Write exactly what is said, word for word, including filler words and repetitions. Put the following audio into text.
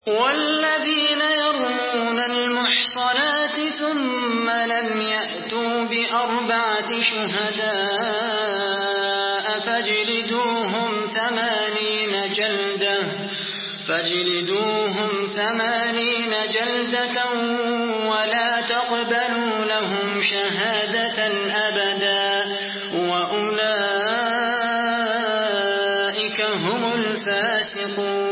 والذين يرمون المحصنات ثم لم يأتوا بأربعة شهداء فاجلدوهم ثمانين جلدة فاجلدوهم ثمانين جلدة ولا تقبلوا لهم شهادة أبدا وأولئك هم الفاسقون.